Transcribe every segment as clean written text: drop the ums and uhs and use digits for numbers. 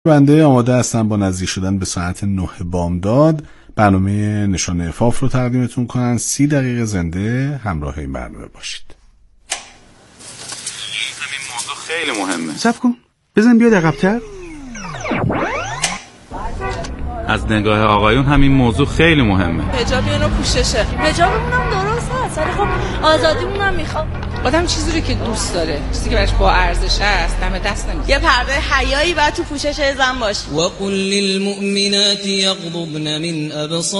بنده آماده هستم با نزدیک شدن به ساعت 9 بامداد برنامه نشان عفاف رو تقدیمتون کنن. 30 دقیقه زنده همراه این برنامه باشید. این موضوع خیلی مهمه. صبر کن بزن بیاد عقب‌تر. از نگاه آقایون همین موضوع خیلی مهمه. حجاب اینو پوششه. حجابمون هم درست هست ولی خب آزادیمون هم میخواد. آدم چیزی رو که دوست داره، چیزی که براش با ارزش است، دم دست نمیشه. یه پرده حیایی بعد تو پوشش زن باشه. وقل للمؤمنات یغضضن من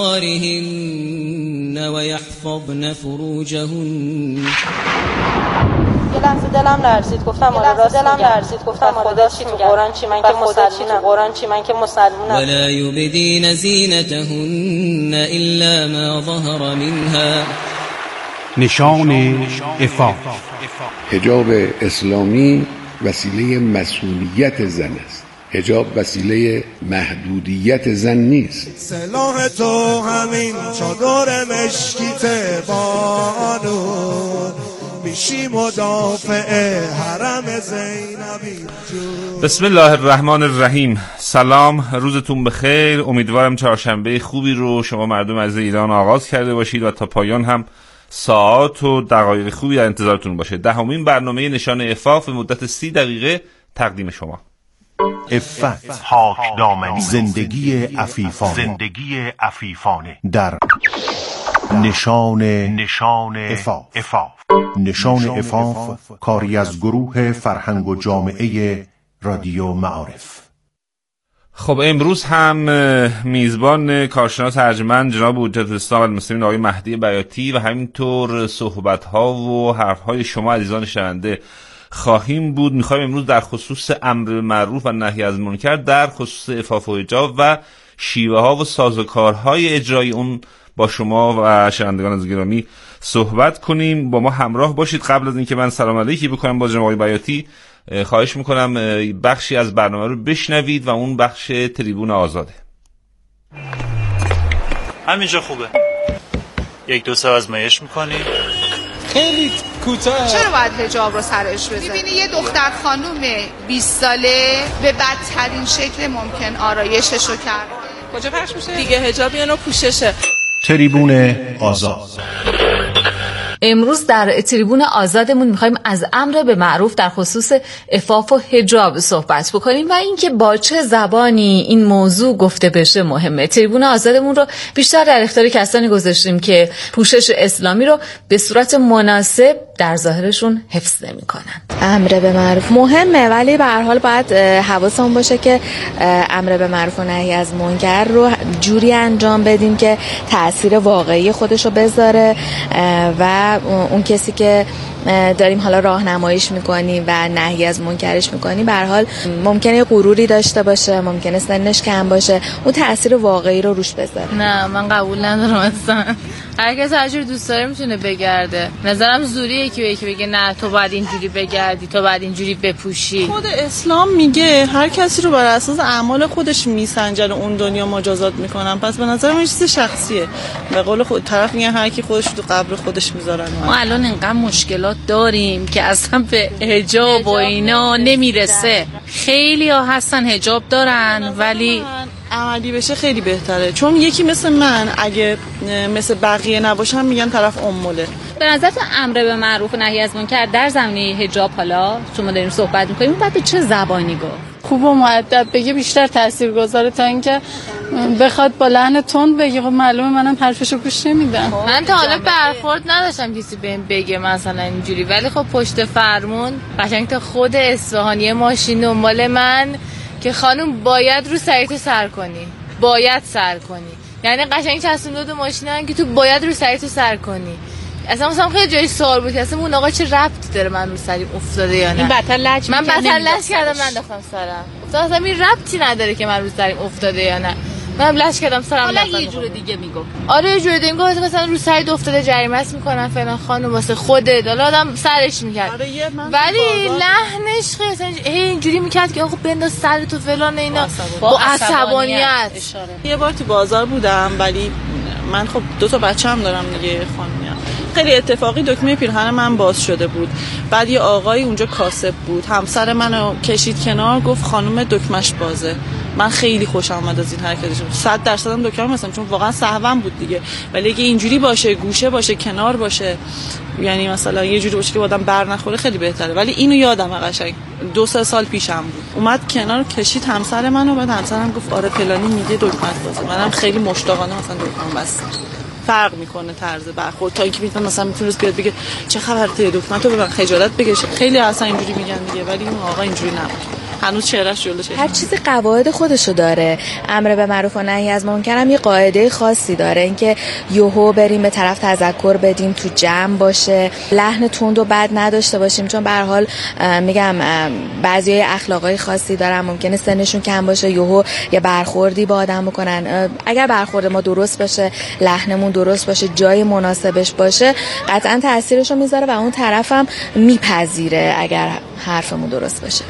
ابصارهن ويحفظن فروجهن. یه لحظه دلم لرزید گفتم آره راست گفتم خدا چی تو قرآن چی من که مسلمونم ولا یبدین زینتهن الا ما ظهر منها. نشان عفاف. حجاب اسلامی وسیله مسئولیت زن است. حجاب وسیله محدودیت زن نیست. سلاح تو همین چادر مشکیت بانو میشی مدافع حرم زینبی. بسم الله الرحمن الرحیم. سلام، روزتون بخیر. امیدوارم چهارشنبه خوبی رو شما مردم عزیز ایران آغاز کرده باشید و تا پایان هم ساعات و دقایق خوبی در انتظارتون باشه. دهمین برنامه نشان عفاف به مدت 30 دقیقه تقدیم شما. عفت، پاکدامنی، زندگی عفیفانه در نشان عفاف. نشان عفاف کاری از گروه فرهنگ و جامعه رادیو معارف. خب امروز هم میزبان کارشناس ارجمند جناب حجت الاسلام المسلمین آقای مهدی بیاتی و همینطور صحبت‌ها و حرف‌های شما عزیزان شنونده خواهیم بود. می‌خوایم امروز در خصوص امر به معروف و نهی از منکر، در خصوص عفاف و حجاب و شیوه‌ها و سازوکارهای اجرای اون با شما و شنوندگان از گرامی صحبت کنیم. با ما همراه باشید. قبل از اینکه من سلام علیکی بکنم با جناب آقای بیاتی، خواهش میکنم بخشی از برنامه رو بشنوید و اون بخش تریبون آزاده. همینجا خوبه. 1-2 آزمایش میکنی. خیلی کوتاه. چرا باید حجاب رو سرش بزنی؟ میبینی یه دختر خانوم 20 ساله به بدترین شکل ممکن آرایشش رو کرد. کجا پخش میشه؟ دیگه حجاب اینو پوششه. تریبون آزاد. امروز در تریبون آزادمون میخوایم از امر به معروف در خصوص عفاف و حجاب صحبت بکنیم و اینکه با چه زبانی این موضوع گفته بشه مهمه. تریبون آزادمون رو بیشتر در اختیار کسانی گذاشتیم که پوشش اسلامی رو به صورت مناسب در ظاهرشون حفظ نمی‌کنن. امر به معروف مهمه ولی به هر حال باید حواسمون باشه که امر به معروف و نهی از منکر رو جوری انجام بدیم که تأثیر واقعی خودش رو بذاره و اون کسی که داریم حالا راهنماییش میکنیم و نهی از منکرش میکنیم به هر حال ممکنه غروری داشته باشه، ممکنه سنش کم باشه، اون تأثیر واقعی رو روش بذاره. نه من قبول ندارم اصلا. هر کس هر جور دوست داره میتونه بگرده. نظرم زوریه که یکی بگه نه تو باید اینجوری بگردی، تو باید اینجوری بپوشی. خود اسلام میگه هر کسی رو بر اساس اعمال خودش میسنجن و اون دنیا مجازات میکنن. پس به نظر من چیز شخصیه. به قول خود طرف میگه هر کی خودش تو قبر خودش میذارن. ما الان اینقدر مشکلات داریم که اصلا به حجاب و اینا نمیرسه. خیلی ها هستن حجاب دارن ولی عملی بشه خیلی بهتره، چون یکی مثل من اگه مثل بقیه نباشم میگن طرف اموله. به نظرت امر به معروف و نهی از منکر در زمینه حجاب حالا شما داریم صحبت می‌کنیم بعد به چه زبانی گفت؟ خوب و مؤدب بگه بیشتر تاثیرگذاره تا اینکه بخواد با لحن تند بگه. خب معلومه منم حرفشو گوش نمیدم. من تا حالا برخورد نداشتم کسی بهم بگه مثلا اینجوری، ولی خب پشت فرمون قشنگ تا خود اصفهانی ماشین دنبال من که خانم باید رو سریتو سر کنی، باید سر کنی. یعنی قشنگ چسبون دو ماشینن که تو باید رو سریتو سر کنی. اصلا خیلی جای سوال بود اصلا اون آقا چه ربطی داره من رو سریم افتاده یا نه. این بدتر لج من بدتر لج کردم ننداختم سرم. اصلا این ربطی نداره که من رو سریم افتاده یا نه. منم لج کردم سرم حالا یه جور دیگه میگم. آره یه جور دیگه میگم مثلا رو سرت افتاده جریمه‌اش میکنن فلان خانم واسه خودت. حالا آدم سرش میکرد. ولی لحنش خیلی اینجوری میکرد که آقا بنداز سرت و فلان اینا با عصبانیت. یه بار تو بازار بودم ولی من خب 2 تا بچه‌م دارم دیگه خانمیام. خیلی اتفاقی دکمه پیرهن من باز شده بود. بعد یه آقای اونجا کاسب بود، همسر منو کشید کنار، گفت خانم دکمش بازه. من خیلی خوشم اومد از این حرکتشون. 100% هم دکمه مثلا، چون واقعا سهوم بود دیگه. ولی اگه اینجوری باشه، گوشه باشه، کنار باشه، یعنی مثلا یه جوری باشه که آدم بر نخوره، خیلی بهتره. ولی اینو یادمه قشنگ 2-3 سال پیشم بود. اومد کنار کشید همسر منو، بعد همسرم گفت آره فلانی میگه دکمت بازه. منم خیلی مشتاقانه مثلا دکمم بس. فرق میکنه طرز برخورد تا اینکه مثلا میتونه بیاد بگه چه خبرته دکمتو ببر، خجالت بکشه. خیلی اصلا اینجوری میگن دیگه، ولی اون آقا اینجوری نبود. هنوز چهرهش جلوشه. هر چیزی قواعد خودشو داره. امر به معروف و نهی از منکر هم یه قاعده خاصی داره، اینکه یوهو بریم به طرف تذکر بدیم، تو جمع باشه، لحن تند و بد نداشته باشیم، چون به هر حال میگم بعضیای اخلاقای خاصی دارن، ممکنه سنشون کم باشه، یوهو یه برخوردی با آدم بکنن. اگر برخورد ما درست باشه، لحنمون درست باشه، جای مناسبش باشه، قطعا تاثیرشو میذاره و اون طرفم میپذیره اگر حرفمون درست باشه.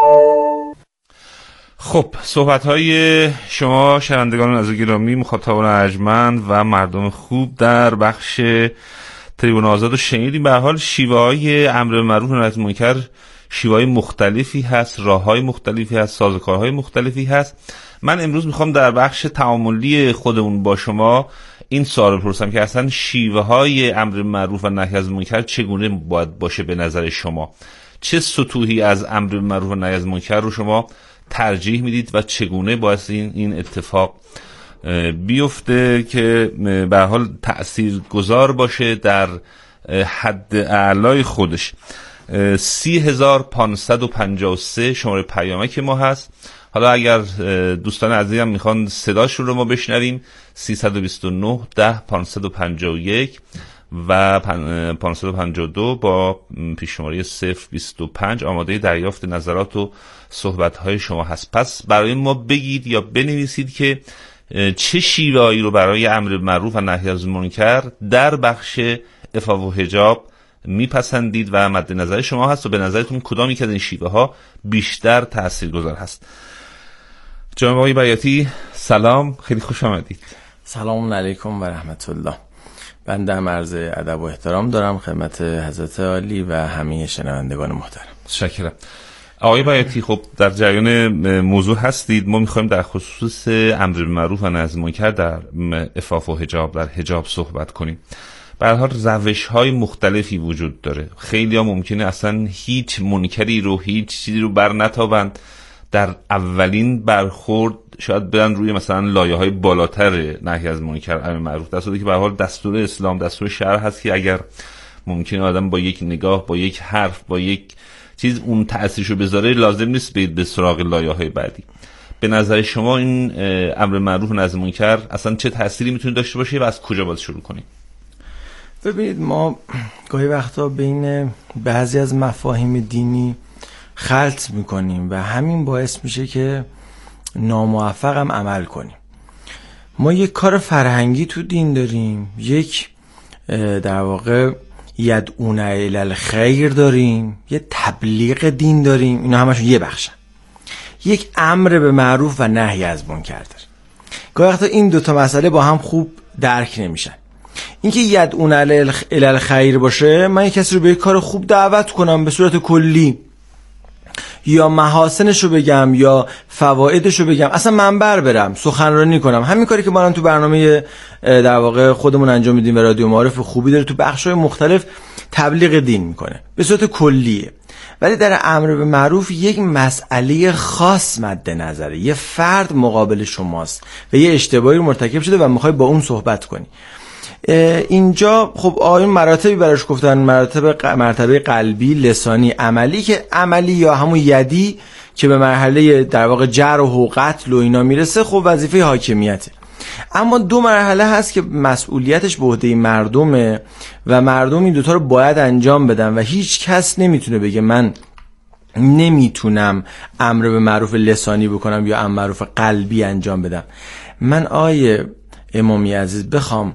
خب صحبت‌های شما شنوندگان عزیز گرامی، مخاطبان ارجمند و مردم خوب در بخش تریبون آزاد رو شنیدیم. به هر حال شیوه‌های امر به معروف و نهی از منکر شیوه‌های مختلفی هست، راه‌های مختلفی هست، سازوکارهای مختلفی هست. من امروز میخوام در بخش تعاملی خودمون با شما این سوال بپرسم که اصلا شیوه‌های امر به معروف و نهی از منکر چگونه باید باشه به نظر شما؟ چه سطوحی از امر به معروف و نهی از منکر رو شما ترجیح میدید و چگونه باید این اتفاق بیفته که به هر حال تأثیرگذار باشه در حد اعلای خودش؟ 30553 شماره پیامک ما هست. حالا اگر دوستان عزیزم میخوان صداشون رو ما بشنویم، 329 10 551 و 552 با پیش شماره 025 آماده دریافت نظرات و صحبت‌های شما هست. پس برای ما بگید یا بنویسید که چه شیوه‌ای رو برای امر معروف و نهی از منکر در بخش عفاف و حجاب میپسندید و مد نظر شما هست و به نظرتون کدامی که از این شیوه‌ها بیشتر تاثیرگذار هست. جناب آقای بیاتی سلام، خیلی خوش آمدید. سلام علیکم و رحمت الله. بنده هم عرض ادب و احترام دارم خدمت حضرت عالی و همه شنوندگان محترم. تشکرم. آقای بیاتی، خب در جریان موضوع هستید. ما میخوایم در خصوص امر بالمعروف و نهی از منکر در عفاف و حجاب، در حجاب صحبت کنیم. به هر حال روش‌های مختلفی وجود داره. خیلی‌ها ممکنه اصلا هیچ منکری رو، هیچ چیزی رو بر نتابند، در اولین برخورد شاید برن روی مثلا لایه‌های بالاتر نهی از منکر امر معروف، در صورتی که به هر حال دستور اسلام، دستور شرع هست که اگر ممکنه آدم با یک نگاه، با یک حرف، با یک چیز اون تأثیرشو بذاره، لازم نیست برید به سراغ لایه‌های بعدی. به نظر شما این امر معروف و نهی از منکر اصلا چه تأثیری میتونه داشته باشه و از کجا باید شروع کنیم؟ ببینید، ما گاهی وقتا بین بعضی از مفاهیم دینی خلط میکنیم و همین باعث میشه که ناموفق هم عمل کنیم. ما یک کار فرهنگی تو دین داریم، یک در واقع یدعون الی الخیر داریم، یه تبلیغ دین داریم، اینا همشون یه بخشن. یک امر به معروف و نهی از منکر داریم. گاهی وقتا این دوتا مسئله با هم خوب درک نمیشن. اینکه یدعون الی الخیر باشه، من یک کسی رو به یک کار خوب دعوت کنم به صورت کلی، یا محاسنشو بگم یا فوایدشو بگم، اصلا منبر برم سخنرانی کنم، همین کاری که ما الان تو برنامه در واقع خودمون انجام میدیم و رادیو معارف خوبی داره، تو بخش‌های مختلف تبلیغ دین میکنه به صورت کلیه. ولی در امر به معروف یک مسئله خاص مد نظره، یه فرد مقابل شماست و یه اشتباهی رو مرتکب شده و میخوای با اون صحبت کنی. اینجا خب آیون مراتبی براش گفتن، مرتبه قلبی، لسانی، عملی، که عملی یا همون یدی که به مرحله در واقع جرح و قتل و اینا میرسه، خب وظیفه حاکمیته. اما دو مرحله هست که مسئولیتش به عهده مردمه و مردم این دوتا رو باید انجام بدن و هیچ کس نمیتونه بگه من نمیتونم امر به معروف لسانی بکنم یا امر به معروف قلبی انجام بدم. من امامی عزیز بخوام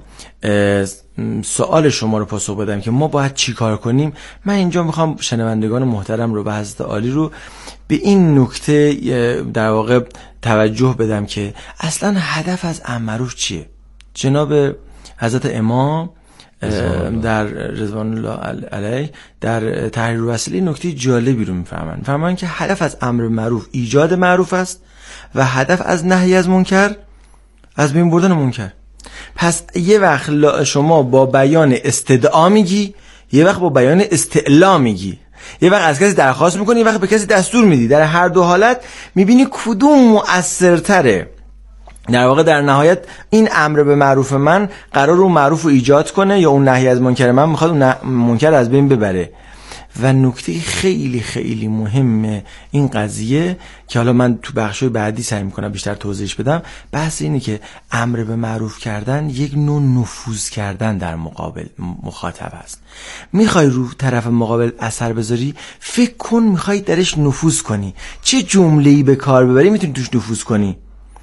سوال شما رو پاسخ بدم که ما باید چی کار کنیم، من اینجا میخوام شنوندگان محترم رو و حضرت عالی رو به این نکته در واقع توجه بدم که اصلا هدف از امر معروف چیه. جناب حضرت امام در رضوان الله علیه در تحریر وسیله نکته جالبی رو میفهمن که هدف از امر معروف ایجاد معروف است و هدف از نهی از منکر از بین بردن منکر. پس یه وقت شما با بیان استدعا میگی، یه وقت با بیان استعلا میگی، یه وقت از کسی درخواست میکنی، یه وقت به کسی دستور میدی. در هر دو حالت میبینی کدوم مؤثرتره. در واقع در نهایت این امر به معروف من قرار اون معروف رو ایجاد کنه یا اون نهی از منکر من میخواد اون منکر از بین ببره. و نکته خیلی خیلی مهمه این قضیه که حالا من تو بخشای بعدی سعی میکنم بیشتر توضیحش بدم، بحث اینه که امر به معروف کردن یک نوع نفوذ کردن در مقابل مخاطب است. میخوای رو طرف مقابل اثر بذاری، فکر کن میخوای درش نفوذ کنی، چه جمله‌ای به کار ببری میتونی توش نفوذ کنی،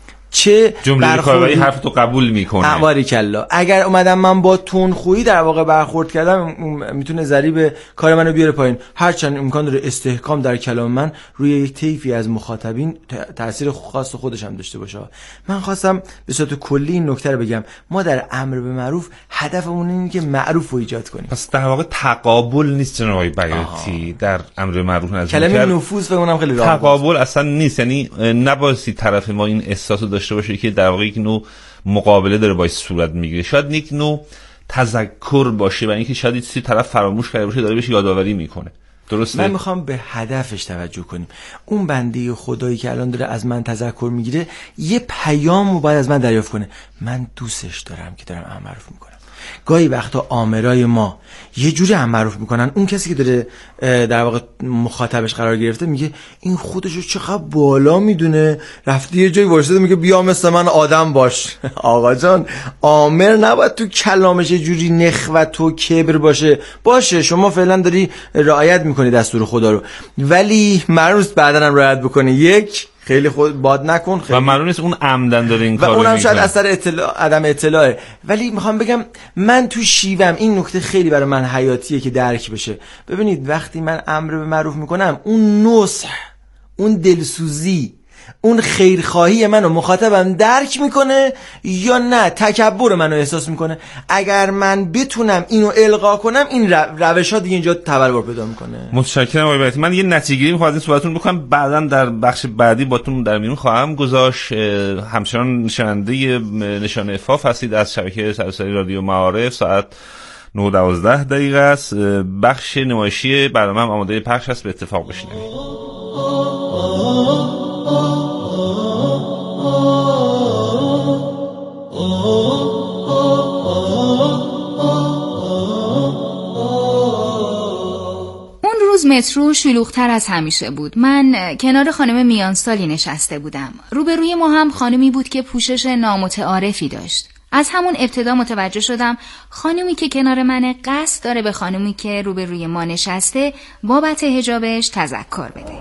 چه جمله کاربری حرف تو قبول میکنه. باریکلا. اگر اومدم من با تندخویی در واقع برخورد کردم، میتونه ضریب کار منو بیاره پایین. هرچند امکان داره استحکام در کلام من روی یک طیفی از مخاطبین تاثیر خاص خودش هم داشته باشه. من خواستم به صورت کلی این نکته رو بگم. ما در امر به معروف هدفمون اینه که معروف رو ایجاد کنیم. پس در واقع تقابل نیست جناب آقای بیاتی در امر به معروف. از کلمه نفوذ به اونم خیلی راحت. تقابل اصلا نیست، یعنی نباید طرف ما این احساسو داشته باشه که در واقع یک نوع مقابله داره باید صورت میگیره. شاید یک نوع تذکر باشه و اینکه شاید چیزی طرف فراموش کرده باشه داره بهش یادآوری میکنه. درسته؟ من میخوام به هدفش توجه کنیم. اون بنده خدایی که الان داره از من تذکر میگیره یه پیامو باید از من دریافت کنه. من دوستش دارم که دارم امر معروف میکنم. گاهی وقتا آمرای ما یه جوری هم معروف میکنن، اون کسی که داره در واقع مخاطبش قرار گرفته میگه این خودشو چقدر بالا میدونه، رفته یه جایی وایساده میگه بیا مثل من آدم باش. آقا جان، آمر نباید تو کلامش یه جوری نخوت و کبر باشه. شما فعلا داری رعایت میکنی دستور خدا رو، ولی مرز بعدن هم رعایت بکنی. یک خیلی خود باد نکن خیلی. و معلوم نیست اون عمدن داره این کارو میکنه و اونم میکنه. شاید اثر عدم اطلاعه. ولی میخوام بگم من تو شیوم این نکته خیلی برای من حیاتیه که درک بشه. ببینید وقتی من امر به معروف میکنم، اون نصح، اون دلسوزی، اون خیرخواهی منو مخاطبم درک میکنه یا نه تکبر منو احساس میکنه. اگر من بتونم اینو القا کنم، این روش ها دیگه اینجا تبلور پیدا میکنه. متشکرم آقای بیاتی. من یه نتیجه‌گیری می‌خوام از صحبتتون بکنم، بعداً در بخش بعدی باتون در میون خواهم گذاشت. همچنان نشنونده نشان عفاف هستید از شبکه سراسری رادیو معارف. ساعت 9:12 است. بخش نمایشی برنامه هم آماده پخش است، به اتفاق بشنوید. مترو شلوغ‌تر از همیشه بود. من کنار خانم میانسالی نشسته بودم. روبروی ما هم خانمی بود که پوشش نامتعارفی داشت. از همون ابتدا متوجه شدم خانمی که کنار من قصد داره به خانمی که روبروی ما نشسته بابت حجابش تذکر بده.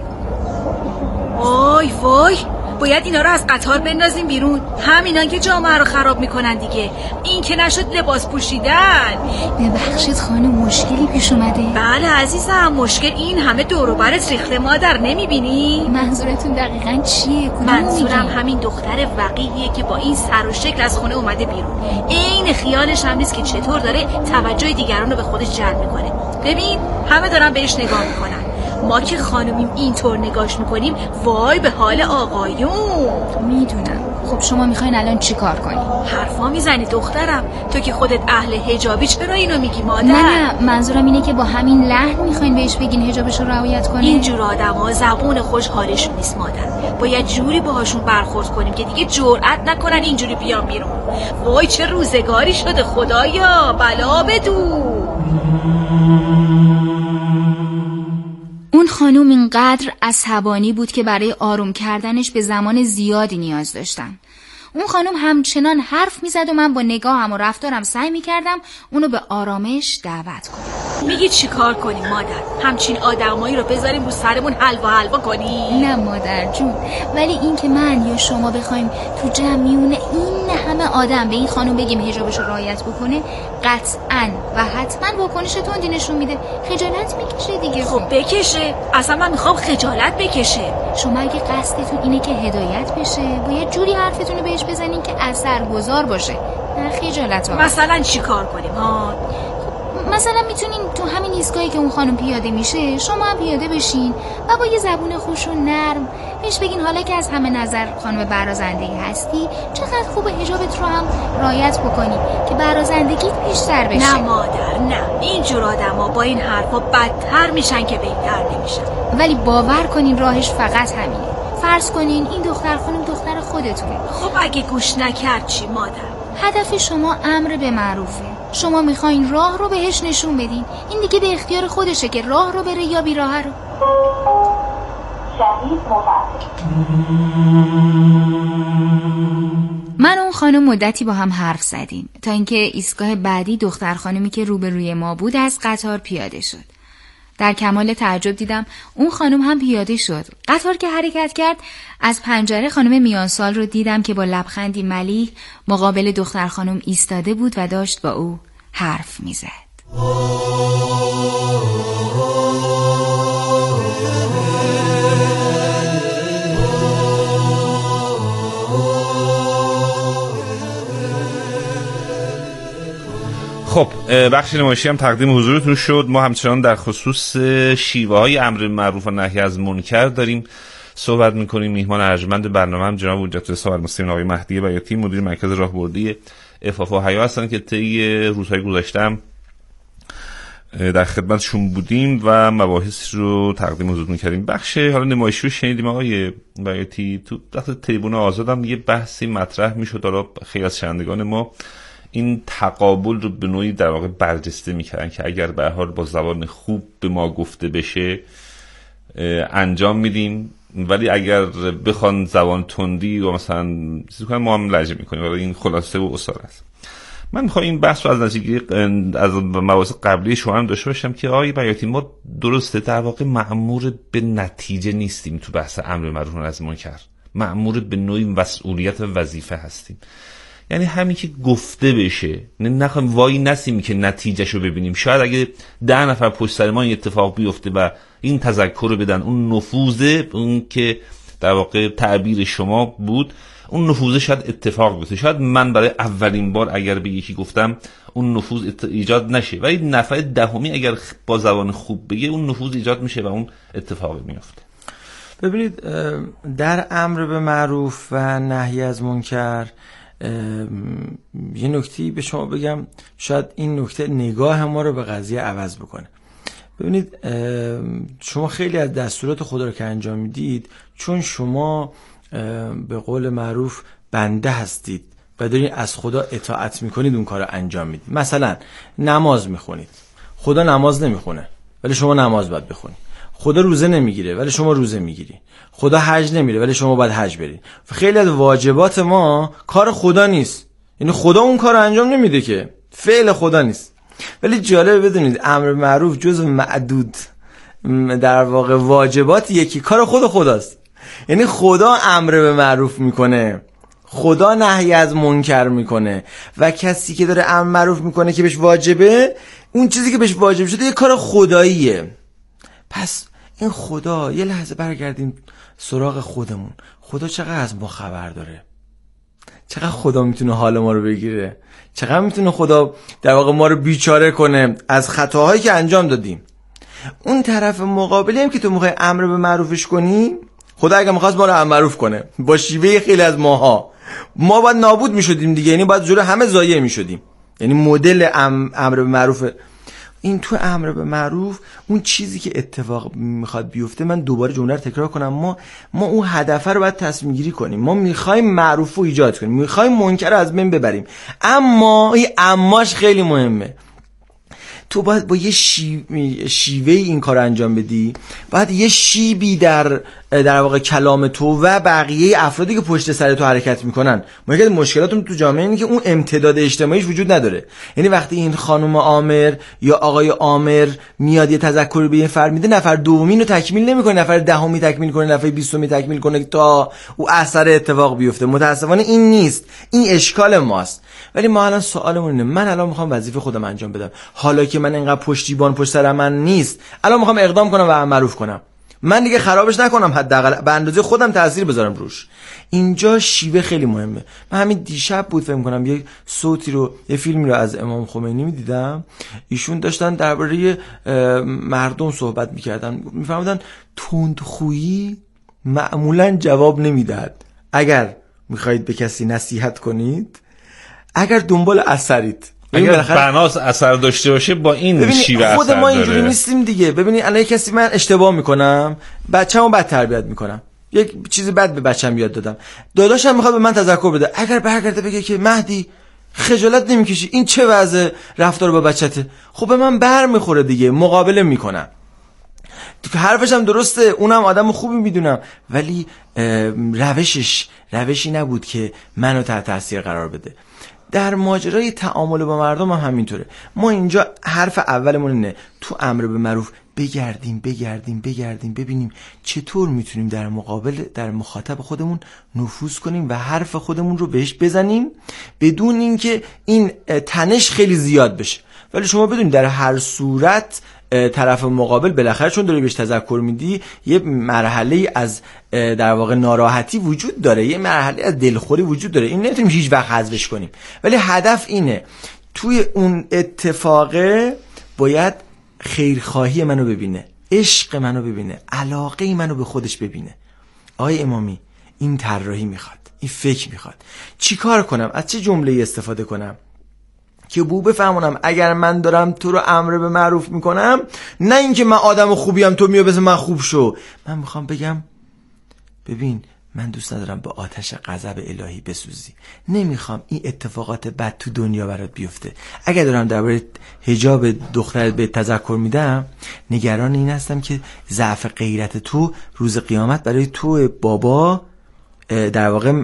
وای باید اینا رو از قطار بندازیم بیرون. همینان که جامعه رو خراب میکنن دیگه. این که نشد لباس پوشیدن. ببخشید خانم، مشکلی پیش اومده؟ بله عزیزم، مشکل این همه دور و برت ریخته مادر، نمیبینی؟ منظورتون دقیقاً چیه؟ منظورم همین دختر وقیحیه که با این سر و شکل از خونه اومده بیرون. این خیالش هم نیست که چطور داره توجه دیگران رو به خودش جلب میکنه. ببین همه دارن بهش نگاه میکنن. ما که خانومیم اینطور نگاش میکنیم، وای به حال آقایون. میدونم. خب شما میخواین الان چی کار کنی؟ حرفا میزنی دخترم، تو که خودت اهل حجابی چرا اینو میگی مادر؟ نه منظورم اینه که با همین لحن میخواین بهش بگین حجابش رو رعایت کنه؟ اینجور آدما زبون خوش حالشون نیست مادر. باید جوری باهاشون برخورد کنیم که دیگه جرئت نکنن اینجوری بیان بیرون. وای چه روزگاری شده خدایا، بلا بدو. اون خانوم اینقدر عصبانی بود که برای آروم کردنش به زمان زیادی نیاز داشتم. اون خانم همچنان حرف میزد و من با نگاهم و رفتارم سعی میکردم اونو به آرامش دعوت کنم. میگی چی کار کنیم مادر؟ همچین آدمایی رو بذاریم رو سرمون حلوا کنی؟ نه مادر جون، ولی این که من یا شما بخوایم تو جمعیونه این همه آدم به این خانم بگیم حجابش رو رعایت بکنه، قطعاً و حتما واکنش تندی نشون میده. خجالت میکشه دیگه. خب بکشه، اصلا من میخوام خجالت بکشه. شما اگه قصدتون اینه که هدایت بشه، باید جوری حرفتون رو بهش بزنین که اثرگذار باشه، نه خجالت ها. مثلا چی کار کنیم ها؟ مثلا میتونین تو همین ایستگاهی که اون خانم پیاده میشه شما هم پیاده بشین و با یه زبون خوش و نرم بهش بگین حالا که از همه نظر خانم برازندگی هستی چقدر خوبه حجابت رو هم رعایت بکنی که برازندگیت بیشتر بشه. نه مادر، نه، اینجور آدما با این حرفا بدتر میشن که بهتر نمیشن. ولی باور کنین راهش فقط همینه. فرض کنین این دختر خانم دختر خودتونه. خب اگه گوش نکرد چی مادر؟ هدف شما امر به معروفه. شما میخواین راه رو بهش نشون بدین. این دیگه به اختیار خودشه که راه رو بره یا بیراه رو. من و اون خانم مدتی با هم حرف زدیم تا اینکه ایستگاه بعدی دختر خانمی که روبروی ما بود از قطار پیاده شد. در کمال تعجب دیدم اون خانم هم پیاده شد. قطار که حرکت کرد از پنجره خانم میانسال رو دیدم که با لبخندی ملیح مقابل دختر خانم ایستاده بود و داشت با او حرف میزد. خب بخش نمایشی هم تقدیم حضورتون شد. ما همچنان در خصوص شیوه های امر معروف و نهی از منکر داریم صحبت میکنیم. میهمان ارجمند برنامه هم جناب حجت الاسلام المسلمین آقای مهدی بیاتی مدیر مرکز راهبردی عفاف و حیا هستن که طی روزهای گذشته هم در خدمتشون بودیم و مباحث رو تقدیم حضورتون کردیم. بخش حالا نمایشی رو شنیدیم آقای بیاتی. تو داخل تریبون آزاد هم یه بحثی مطرح میشد. حالا خیلی از شنوندگان ما این تقابل رو به نوعی در واقع برجسته میکردن که اگر به هر حال با زبان خوب به ما گفته بشه انجام میدیم، ولی اگر بخوان زبان تندی و مثلا چیزی کنن ما هم لجه میکنیم. ولی این خلاصه و اصول است. من میخوام این بحث رو از نتیجه از مباحث قبلی شما هم داشته باشم که آقای بیاتی ما درسته در واقع مأمور به نتیجه نیستیم تو بحث امر معروف و نهی از منکر، مأمور به نوعی مسئولیت و وظیفه هستیم. یعنی همین که گفته بشه، نخوایم وای نسیم که نتیجهشو ببینیم. شاید اگه 10 نفر پشت سر ما این اتفاق بیفته و این تذکر رو بدن، اون نفوذه، اون که در واقع تعبیر شما بود، اون نفوذه شاید اتفاق بیفته. شاید من برای اولین بار اگر به یکی گفتم اون نفوذ ایجاد نشه، ولی نفر دهمی اگر با زبان خوب بگه اون نفوذ ایجاد میشه و اون اتفاقی میفته. ببینید در امر به معروف و نهی از منکر یه نکته به شما بگم، شاید این نکته نگاه ما رو به قضیه عوض بکنه. ببینید شما خیلی از دستورات خدا رو که انجام میدید، چون شما به قول معروف بنده هستید و دارین از خدا اطاعت میکنید اون کار رو انجام میدید. مثلا نماز میخونید، خدا نماز نمیخونه ولی شما نماز باید بخونید. خدا روزه نمیگیره ولی شما روزه میگیری. خدا حج نمیره ولی شما باید حج برید. خیلی از واجبات ما کار خدا نیست، یعنی خدا اون کار رو انجام نمیده، که فعل خدا نیست. ولی جالب بدونید امر معروف جزو معدود در واقع واجبات یکی کار خداست. یعنی خدا امر به معروف میکنه، خدا نهی از منکر میکنه و کسی که داره امر معروف میکنه که بهش واجبه، اون چیزی که بهش واجب شده یه کار خداییه. پس این خدا، یه لحظه برگردیم سراغ خودمون، خدا چقدر از ما خبر داره؟ چقدر خدا میتونه حال ما رو بگیره؟ چقدر میتونه خدا در واقع ما رو بیچاره کنه از خطاهایی که انجام دادیم؟ اون طرف مقابلی هم که تو میخوای امر به معروفش کنی، خدا اگه میخواست ما رو امر معروف کنه با شیوه خیلی از ماها، ما باید نابود میشدیم دیگه، یعنی باید جلو همه ضایع میشدیم. یعنی مدل امر به معروف این تو امر به معروف اون چیزی که اتفاق میخواد بیفته، من دوباره جمله رو تکرار کنم، ما اون هدف رو باید تصمیم گیری کنیم. ما میخوایم معروف رو ایجاد کنیم، میخوایم منکر رو از بین ببریم، اما این اماش خیلی مهمه. تو باید با یه شیوه این کار انجام بدی، باید یه شیبی در واقع کلام تو و بقیه افرادی که پشت سر تو حرکت میکنن. یکی از مشکلاتمون تو جامعه اینه که اون امتداد اجتماعیش وجود نداره. یعنی وقتی این خانم عامر یا آقای عامر میاد یه تذکر به این فرد میده، نفر دومی رو تکمیل نمیکنه، نفر دهمی تکمیل کنه، نفر 20می تکمیل کنه تا او اثر اتفاق بیفته. متاسفانه این نیست، این اشکال ماست. ولی ما الان سوالمون اینه، من الان میخوام وظیفه خودم انجام بدم، حالا که من اینقدر پشتیبان پشت سر من نیست، الان میخوام اقدام کنم و معروف کنم. من دیگه خرابش نکنم، حداقل به اندازه خودم تاثیر بذارم روش. اینجا شیوه خیلی مهمه. من همین دیشب بود فکر کنم یه صوتی رو، یه فیلمی رو از امام خمینی میدیدم، ایشون داشتن درباره مردم صحبت میکردن، میفهمیدن تندخویی معمولا جواب نمیدهد. اگر میخواید به کسی نصیحت کنید، اگر دنبال اثرید، اگر بناس اثر داشته باشه با این شیوه اثر داره. خود ما اینجوری نیستیم دیگه. ببینید الان کسی، من اشتباه میکنم، بچه‌مو بد تربیت میکنم، یک چیزی بد به بچه‌م یاد دادم، داداشم میخواد به من تذکر بده، اگر برگرده بگه که مهدی خجالت نمیکشی، این چه وضع رفتار با بچته، خب به من بر میخوره دیگه، مقابله میکنم. حرفش هم درسته، اونم آدم خوبی میدونم، ولی روشی نبود که منو تحت تاثیر قرار بده. در ماجرای تعامل با مردم هم همینطوره. ما اینجا حرف اولمون اینه، تو امر به معروف بگردیم ببینیم چطور میتونیم در مقابل، در مخاطب خودمون نفوذ کنیم و حرف خودمون رو بهش بزنیم بدون اینکه این تنش خیلی زیاد بشه. ولی شما بدونید در هر صورت طرف مقابل بالاخره چون داری بهش تذکر میدی، یه مرحله از در واقع ناراحتی وجود داره، یه مرحله از دلخوری وجود داره، این نمیتونیم هیچ وقت حذفش کنیم. ولی هدف اینه توی اون اتفاقه باید خیرخواهی منو ببینه، عشق منو ببینه، علاقه منو به خودش ببینه. آقای امامی این طراحی میخواد، این فکر میخواد. چی کار کنم؟ از چه جمله‌ای استفاده کنم که بو بفهمونم اگر من دارم تو رو امر به معروف میکنم، نه اینکه من آدم خوبیم تو میای بذار من خوب شو. من میخوام بگم ببین من دوست ندارم به آتش غضب الهی بسوزی، نمیخوام این اتفاقات بد تو دنیا برات بیفته. اگر دارم درباره حجاب دخترت به تذکر میدم، نگران این هستم که ضعف غیرت تو روز قیامت برای تو بابا در واقع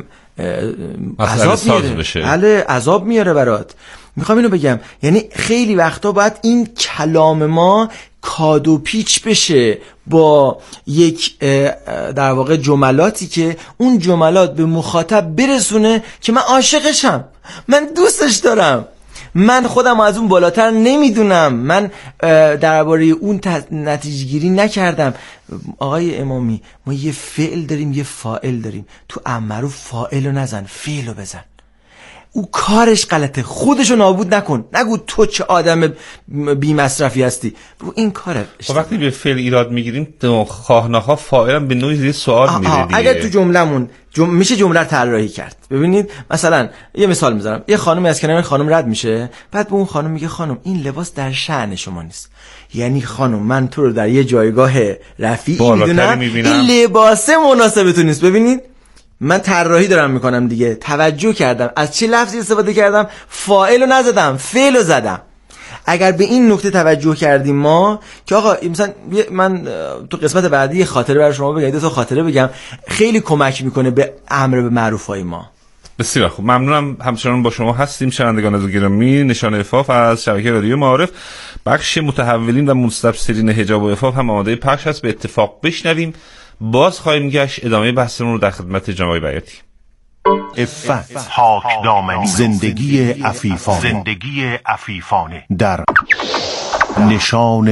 عذاب میاره. بله عذاب میاره برات. میخوام اینو بگم، یعنی خیلی وقتا باید این کلام ما کادو پیچ بشه با یک در واقع جملاتی که اون جملات به مخاطب برسونه که من عاشقشم، من دوستش دارم، من خودم از اون بالاتر نمیدونم، من درباره اون نتیجه گیری نکردم. آقای امامی ما یه فعل داریم یه فاعل داریم، تو امرو فاعلو نزن، فعلو بزن. او کارش غلطه، خودشو نابود نکن، نگو تو چه آدم بی مصرفی هستی، این کاره. وقتی به فعل ایراد میگیریم خواه نخواه فاعلم به نوعی زیر سوال میره دیگه. اگر تو جمله‌مون میشه جمله رو طراحی کرد. ببینید مثلا یه مثال میذارم، یه خانمی از کنار خانم رد میشه، بعد به اون خانم میگه خانم این لباس در شأن شما نیست. یعنی خانم من تو رو در یه جایگاه رفیعی میدونم، این لباس مناسب تو نیست. ببینید من طراحی دارم میکنم دیگه، توجه کردم از چه لفظی استفاده کردم، فاعل رو نزدم، فعل رو زدم. اگر به این نکته توجه کردیم ما که آقا مثلا من تو قسمت بعدی خاطره برای شما بگم، 2 خاطره بگم، خیلی کمک میکنه به امر به معروفای ما. بسیار خوب، ممنونم. همچنان با شما هستیم شنوندگان گرامی. نشان عفاف از شبکه رادیو معارف، بخش متحولین و مستبصرین حجاب و عفاف هم آماده پخش است. به اتفاق بشنویم، باز خواهیم گشت ادامه بحثمون رو در خدمت جناب بیاتی. عفت، پاکدامنی، زندگی عفیفانه در نشان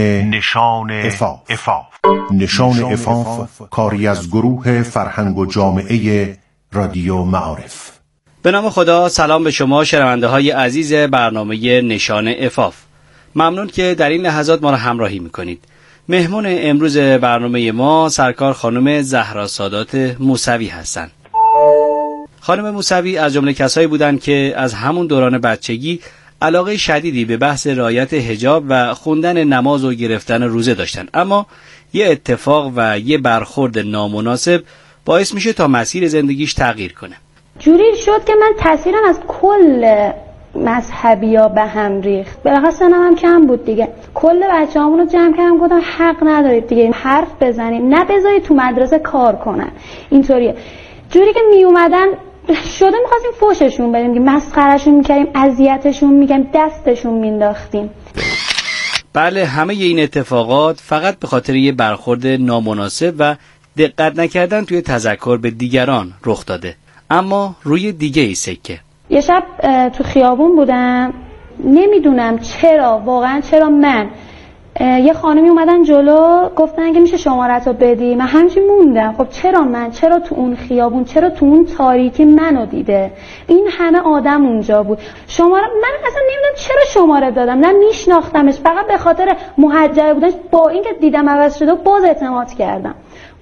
عفاف. نشان عفاف کاری از گروه فرهنگ و جامعه رادیو معارف. به نام خدا، سلام به شما شنونده های عزیز برنامه نشان عفاف. ممنون که در این لحظات ما را همراهی میکنید. مهمون امروز برنامه ما سرکار خانم زهرا سادات موسوی هستند. خانم موسوی از جمله کسایی بودند که از همون دوران بچگی علاقه شدیدی به بحث رعایت حجاب و خوندن نماز و گرفتن روزه داشتند، اما یه اتفاق و یه برخورد نامناسب باعث میشه تا مسیر زندگیش تغییر کنه. جوری شد که من تاثیرم از کل مذهبی‌ها به هم ریخت. بالاخره سنم هم کم بود دیگه. کل بچه‌هامون رو جمع کردم، گفتم حق ندارید دیگه حرف بزنید، نه بذارید تو مدرسه کار کنن. اینطوریه. جوری که می اومدن شده می‌خواستیم فوششون بدیم، که مسخرهشون می‌کردیم، اذیتشون می‌کردیم، دستشون مینداختیم. بله، همه این اتفاقات فقط به خاطر یه برخورد نامناسب و دقت نکردن توی تذکر به دیگران رخ داده، اما روی دیگه ای سکه. یه شب تو خیابون بودم، نمیدونم چرا، واقعا چرا من یه خانمی اومدن جلو گفتن که میشه شماره‌تو بدی. من همچین موندم، خب چرا تو اون خیابون، چرا تو اون تاریکی منو دیده؟ این همه آدم اونجا بود. شماره من اصلا نمیدونم چرا شماره دادم، نه میشناختمش، فقط به خاطر محجبه بودنش با اینکه دیدم عوض شده باز اعتماد کردم.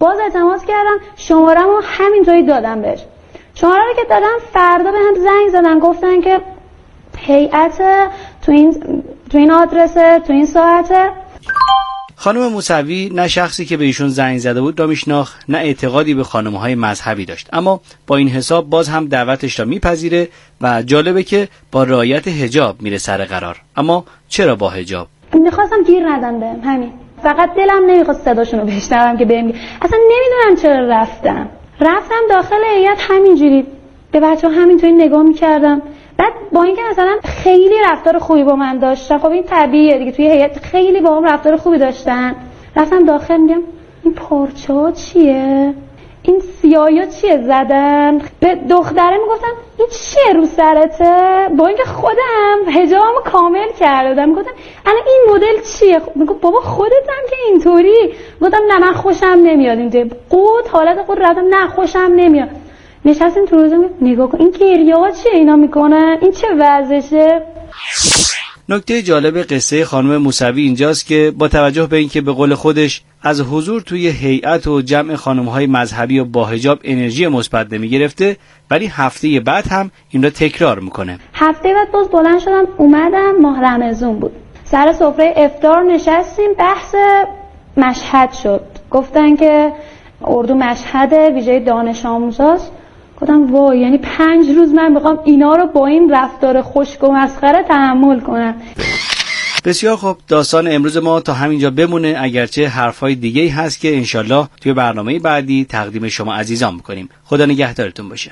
شماره‌مو همینطوری دادم بهش. شماره رو که دادم فردا به هم زنگ زدن گفتن که هیئت تو این آدرسه، تو این ساعته. خانم موسوی نه شخصی که به ایشون زنگ زده بود را میشناخت، نه اعتقادی به خانم‌های مذهبی داشت، اما با این حساب باز هم دعوتش را میپذیره و جالبه که با رعایت حجاب میره سر قرار. اما چرا با حجاب؟ میخواستم گیر ندن بهم، همین. فقط دلم نمیخواست صداشون رو بشنوم که بهم اصلا نمیدونم چرا رفتم داخل هیئت، همینجوری به بچه‌ها همینطوری نگاه میکردم. بعد با اینکه مثلا خیلی رفتار خوبی با من داشتن، خب این طبیعیه دیگه، توی هیئت خیلی با هم رفتار خوبی داشتن، رفتم داخل میگم این پارچه‌ها چیه؟ این سیاه‌ها چیه زدن؟ به دختره میگفتم این چیه رو سرته؟ با اینکه خودم حجابمو کامل کرده بودم، گفتم الان این مدل چیه؟ میگفت بابا خودت هم که اینطوری. گفتم نه من خوشم نمیاد اینطوری. حالت خود رفتم نه خوشم نمیاد. نشستیم تو روزم نگاه کن این گریه‌ها چیه اینا میکنن؟ این چه وضعشه؟ نکته جالب قصه خانم موسوی اینجاست که با توجه به اینکه به قول خودش از حضور توی هیئت و جمع خانم‌های مذهبی و با حجاب انرژی مثبت نمی‌گرفته، ولی هفته بعد هم این را تکرار میکنه. هفته بعد باز بلند شدم اومدم، ماه رمضان بود، سر سفره افطار نشستیم، بحث مشهد شد. گفتن که اردو مشهد ویژه دانش آموزاست. گفتم وای، یعنی 5 روز من بخوام اینا رو با این رفتار خشک و مسخره تحمل کنم. بسیار خوب، داستان امروز ما تا همینجا بمونه، اگرچه حرفای دیگه‌ای هست که انشالله توی برنامه بعدی تقدیم شما عزیزان میکنیم. خدا نگهدارتون باشه.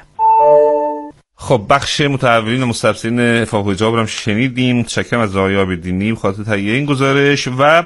خب بخش متحولین و مستبصرین عفاف و حجاب رو هم شنیدیم. متشکرم از آقای عابدینی بخاطر تهیه این گزارش. و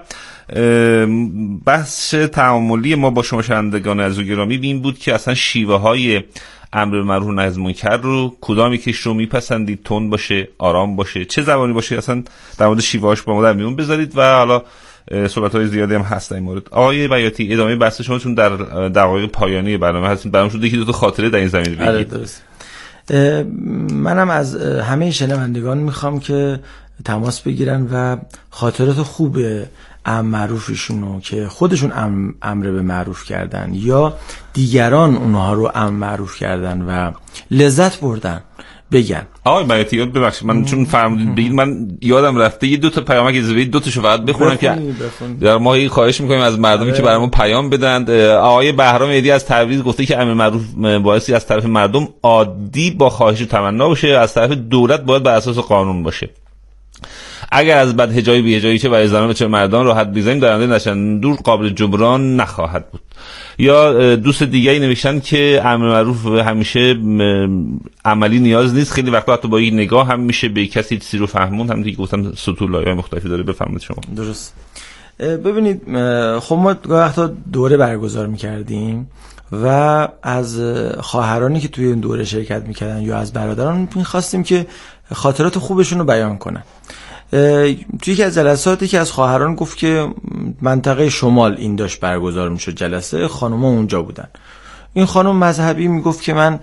بحث تعاملی ما با شما شنوندگان عزیز و گرامی این بود که اصلا شیوه های امر به معروف و نهی از منکر رو کدامی که رو میپسندید، تند باشه، آرام باشه، چه زبانی باشه، اصلا در مورد شیوه‌اش با ما در میون بذارید. و حالا صحبت‌های زیادی هم هست در این مورد. آقای بیاتی ادامه بحث شما چون در دقایق پایانی برنامه هستید، برام شد یکی دو تا خاطره در این زمینه بگید. درست. منم از همه شنوندگان میخوام که تماس بگیرن و خاطرات خوب امر معروفشونو که خودشون امر به معروف کردن یا دیگران اونها رو امر معروف کردن و لذت بردن بگن. آقای بیاتی ببخشید من چون فرمودید بگید، من یادم رفته یه 2 تا پیامک از دو تاشو فقط بخونم که در ما خواهش میکنیم از مردمی که برامون پیام بدن. آقای بهرام ایدی از تبریز گفته که امر معروف بایستی از طرف مردم عادی با خواهش و تمنا باشه، از طرف دولت باید بر اساس قانون باشه. اگر از بد هجایی بی هجایی چه برای زنان و چه مردان راحت بیزنیم درنده نشن دور قابل جبران نخواهد بود. یا دوست دیگری نوشتن که امر معروف همیشه عملی نیاز نیست، خیلی وقتا حتی با این نگاه هم میشه به کسی چیزی رو فهموند. هم دیگه گفتم سطور لایه‌های مختلفی داره. بفهمید شما. درست. ببینید خب ما وقتا دوره برگزار میکردیم و از خواهرانی که توی این دوره شرکت میکردن یا از برادران میخواستیم که خاطرات خوبشون رو بیان کنن. توی یکی از جلساتی که از خواهران گفت که منطقه شمال این داشت برگزار میشد جلسه، خانوما اونجا بودن. این خانم مذهبی میگفت که من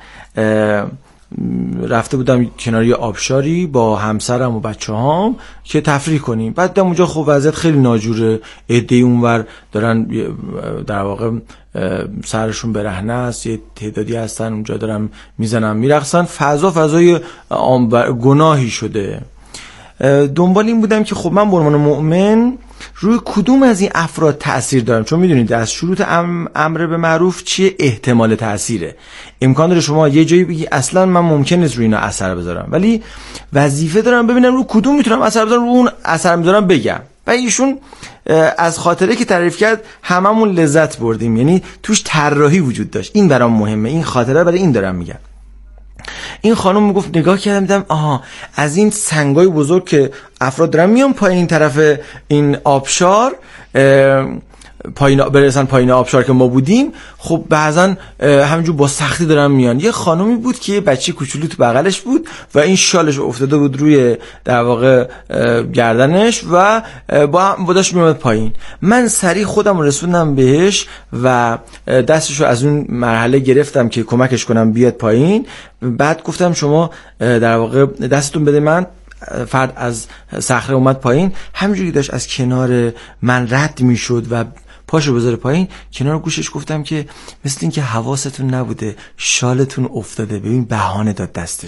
رفته بودم کنار یه آبشاری با همسرم و بچه‌هام که تفریح کنیم. بعد اونجا خب وضعیت خیلی ناجوره، عده‌ای اونور دارن در واقع سرشون برهنه است، یه تعدادی هستن اونجا دارن میزنن میرقصن، فضای گناهی شده. دنبال این بودم که خب من به عنوان مؤمن روی کدوم از این افراد تأثیر دارم، چون میدونید از شروط امر به معروف چیه؟ احتمال تأثیره. امکان داره شما یه جایی بگی اصلا من ممکن نیست روی اینا اثر بذارم، ولی وظیفه دارم ببینم روی کدوم میتونم اثر بذارم، رو اون اثر میذارم بگم. و ایشون از خاطره که تعریف کرد هممون لذت بردیم، یعنی توش طراحی وجود داشت. این برام مهمه، این خاطره برای این دارم میگم. این خانم میگفت نگاه کردم دیدم آها از این سنگای بزرگ که افراد دارن میان پایین این طرف این آبشار برسن پایین آبشار که ما بودیم، خب بعضن همینجور با سختی دارن میان. یه خانومی بود که بچه کوچولو تو بغلش بود و این شالش افتاده بود روی در واقع گردنش و با داشت میومد پایین. من سریع خودم رسوندم بهش و دستشو از اون مرحله گرفتم که کمکش کنم بیاد پایین. بعد گفتم شما در واقع دستتون بده من. فرد از صخره اومد پایین، همینجوری داشت از کنار من رد میشد و پاشو بذاره پایین، کنار گوشش گفتم که مثل این که حواستون نبوده، شالتون افتاده. ببین بهانه داد دستش.